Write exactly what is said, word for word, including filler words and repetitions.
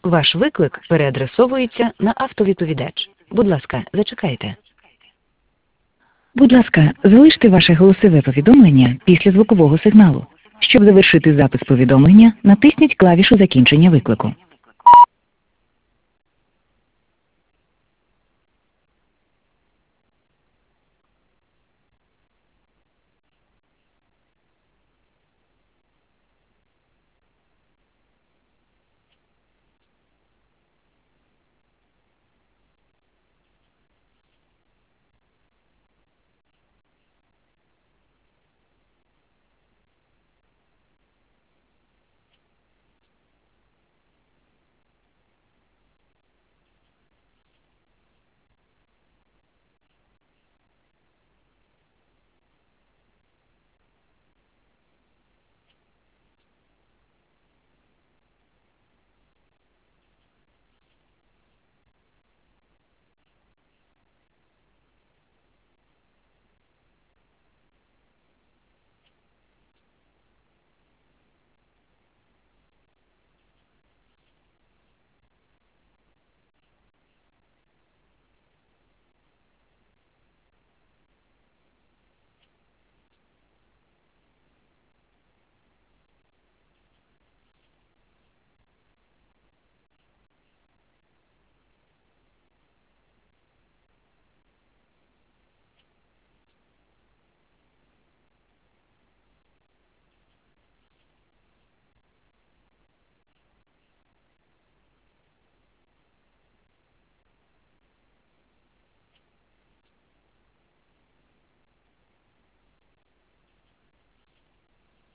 Ваш виклик переадресовується на автовідповідач. Будь ласка, зачекайте. Будь ласка, залиште ваше голосове повідомлення після звукового сигналу. Щоб завершити запис повідомлення, натисніть клавішу закінчення виклику.